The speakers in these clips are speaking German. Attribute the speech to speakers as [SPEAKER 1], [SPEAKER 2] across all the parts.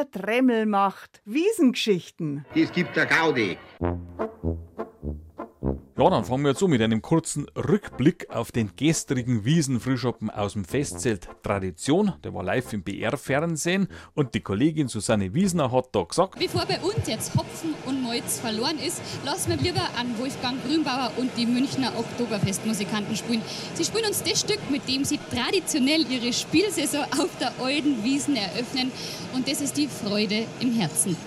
[SPEAKER 1] der Tremmel macht. Wiesengeschichten.
[SPEAKER 2] Es gibt der Gaudi.
[SPEAKER 3] Ja, dann fangen wir jetzt an mit einem kurzen Rückblick auf den gestrigen Wiesenfrühschoppen aus dem Festzelt Tradition. Der war live im BR-Fernsehen und die Kollegin Susanne Wiesner hat da gesagt:
[SPEAKER 4] Bevor bei uns jetzt Hopfen und Malz verloren ist, lassen wir lieber an Wolfgang Grünbauer und die Münchner Oktoberfestmusikanten spielen. Sie spielen uns das Stück, mit dem sie traditionell ihre Spielsaison auf der alten Wiesn eröffnen. Und das ist die Freude im Herzen.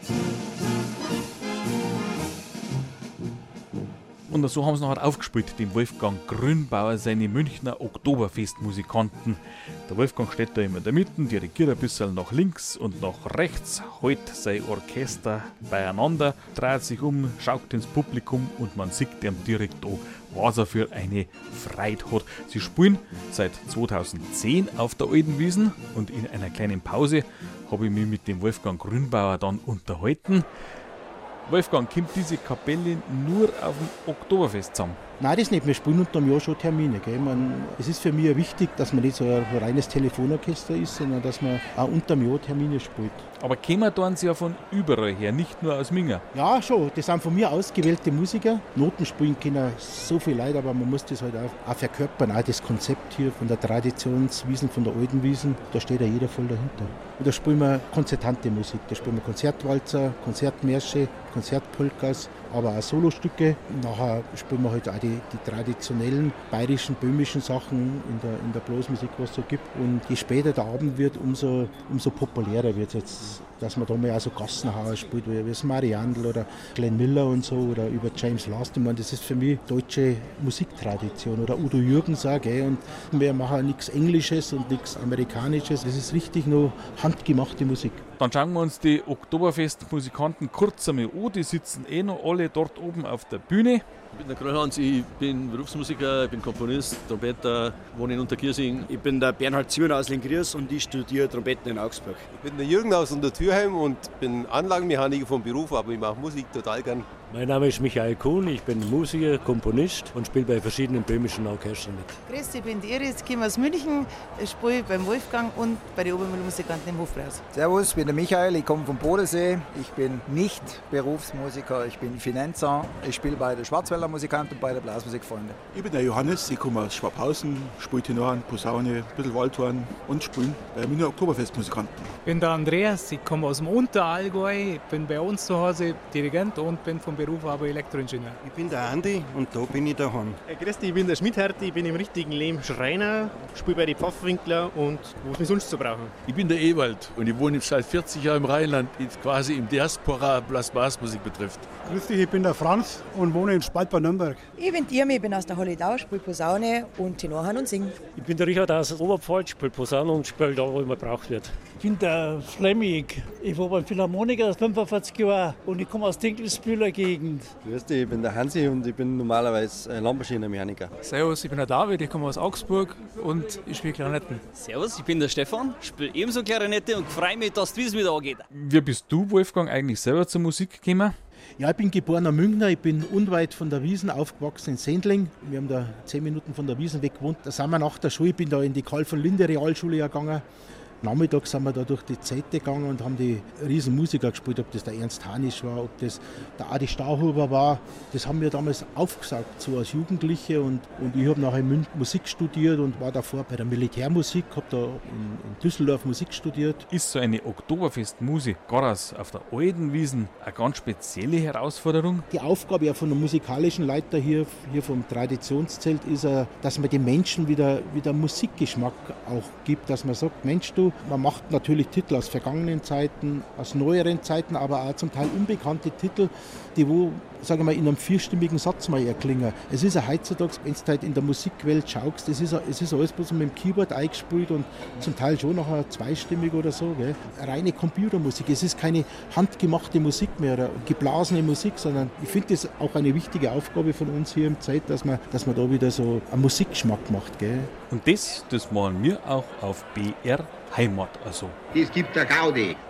[SPEAKER 3] Und so haben sie nachher aufgespielt, den Wolfgang Grünbauer, seine Münchner Oktoberfestmusikanten. Der Wolfgang steht da immer in der Mitte, dirigiert ein bisschen nach links und nach rechts, hält sein Orchester beieinander, dreht sich um, schaut ins Publikum und man sieht ihm direkt an, was er für eine Freude hat. Sie spielen seit 2010 auf der alten Wiesn und in einer kleinen Pause habe ich mich mit dem Wolfgang Grünbauer dann unterhalten. Wolfgang, kommt diese Kapelle nur auf dem Oktoberfest zusammen?
[SPEAKER 5] Nein, das nicht. Wir spielen unter dem Jahr schon Termine. Gell? Es ist für mich wichtig, dass man nicht so ein reines Telefonorchester ist, sondern dass man auch unter dem Jahr Termine spielt.
[SPEAKER 3] Aber kommen tun sie ja von überall her, nicht nur aus Minga.
[SPEAKER 5] Ja, schon. Das sind von mir ausgewählte Musiker. Noten spielen können so viel Leute, aber man muss das halt auch verkörpern. Auch das Konzept hier von der Traditionswiesn, von der alten Wiesn, da steht ja jeder voll dahinter. Und da spielen wir konzertante Musik. Da spielen wir Konzertwalzer, Konzertmärsche, Konzertpolkas, aber auch Solostücke. Nachher spielen wir halt auch die traditionellen bayerischen, böhmischen Sachen in der Blasmusik, was es so gibt. Und je später der Abend wird, umso populärer wird es jetzt, dass man da mal auch so Gassenhauer spielt, wie das Mariandl oder Glenn Miller und so, oder über James Last. Ich meine, das ist für mich deutsche Musiktradition. Oder Udo Jürgens auch, gell? Und wir machen nichts Englisches und nichts Amerikanisches. Das ist richtig nur handgemachte Musik.
[SPEAKER 3] Dann schauen wir uns die Oktoberfestmusikanten kurz einmal an. Die sitzen noch alle dort oben auf der Bühne.
[SPEAKER 6] Ich bin der Grönhans, ich bin Berufsmusiker, ich bin Komponist, Trompeter, wohne in Unterkiersing.
[SPEAKER 7] Ich bin der Bernhard Zürn aus Lengries und ich studiere Trompeten in Augsburg.
[SPEAKER 8] Ich bin der Jürgen aus Untertürheim und bin Anlagenmechaniker vom Beruf, aber ich mache Musik total gern.
[SPEAKER 9] Mein Name ist Michael Kuhn, ich bin Musiker, Komponist und spiele bei verschiedenen böhmischen Orchestern mit.
[SPEAKER 10] Grüß dich, ich bin die Iris, komme aus München, spiele beim Wolfgang und bei den Obermühlmusikanten im Hofbräus.
[SPEAKER 11] Servus, ich bin der Michael, ich komme vom Bodensee. Ich bin nicht Berufsmusiker, ich bin Finanzer. Ich spiele bei der Schwarzwälder Musikanten und bei der Blasmusikfreunde.
[SPEAKER 12] Ich bin der Johannes, ich komme aus Schwabhausen, spiele Tenor, Posaune, ein bisschen Waldhorn und spiele bei Münchner Oktoberfestmusikanten.
[SPEAKER 13] Ich bin der Andreas, ich komme aus dem Unterallgäu, ich bin bei uns zu Hause Dirigent und bin vom Beruf aber Elektroingenieur.
[SPEAKER 14] Ich bin der Andi und da bin ich daheim.
[SPEAKER 15] Grüß dich, ich bin der Schmidharti, ich bin im richtigen Leben Schreiner, spiele bei den Pfaffenwinkler und wo es mich sonst zu brauchen.
[SPEAKER 16] Ich bin der Ewald und ich wohne seit 40 Jahren im Rheinland, quasi im Diaspora, was Blasmusik betrifft.
[SPEAKER 17] Grüß dich, ich bin der Franz und wohne in Spalt bei Nürnberg.
[SPEAKER 18] Ich bin Irmi, ich bin aus der Holledau, spiele Posaune und Tenorhorn und Sing.
[SPEAKER 19] Ich bin der Richard aus Oberpfalz, spiele Posaune und spiele da, wo immer gebraucht wird.
[SPEAKER 20] Ich bin der Flemming, ich war beim Philharmoniker seit 45 Jahren und ich komme aus Dinkelsbühler Gegend.
[SPEAKER 21] Grüß dich, ich bin der Hansi und ich bin normalerweise Landmaschinenmechaniker.
[SPEAKER 22] Servus, ich bin der David, ich komme aus Augsburg und ich spiele Klarinetten.
[SPEAKER 23] Servus, ich bin der Stefan, spiele ebenso Klarinette und freue mich, dass die Wiesn wieder angeht.
[SPEAKER 3] Wie bist du, Wolfgang, eigentlich selber zur Musik gekommen?
[SPEAKER 5] Ja, ich bin geborener Münchner, ich bin unweit von der Wiesn aufgewachsen in Sendling. Wir haben da 10 Minuten von der Wiesn weg gewohnt. Da sind wir nach der Schule, ich bin da in die Karl von Linde Realschule gegangen. Nachmittags sind wir da durch die Zeite gegangen und haben die riesen Musiker gespielt, ob das der Ernst Hanisch war, ob das der Adi Stauhuber war. Das haben wir damals aufgesaugt, so als Jugendliche. Und ich habe nachher in München Musik studiert und war davor bei der Militärmusik, habe da in Düsseldorf Musik studiert.
[SPEAKER 3] Ist so eine Oktoberfestmusik, gerade auf der alten Wiesn, eine ganz spezielle Herausforderung?
[SPEAKER 5] Die Aufgabe ja von der musikalischen Leiter hier vom Traditionszelt ist, dass man den Menschen wieder Musikgeschmack auch gibt, dass man sagt, Mensch, man macht natürlich Titel aus vergangenen Zeiten, aus neueren Zeiten, aber auch zum Teil unbekannte Titel, die sagen wir, in einem 4-stimmigen Satz mal erklingen. Es ist ja heutzutage, wenn du halt in der Musikwelt schaust, es ist alles bloß mit dem Keyboard eingespielt und zum Teil schon nachher 2-stimmig oder so. Gell? Reine Computermusik, es ist keine handgemachte Musik mehr oder geblasene Musik, sondern ich finde das auch eine wichtige Aufgabe von uns hier im Zeit, dass man da wieder so einen Musikgeschmack macht. Gell?
[SPEAKER 3] Und das machen wir auch auf BR Heimat. Also.
[SPEAKER 2] Es gibt der Gaudi.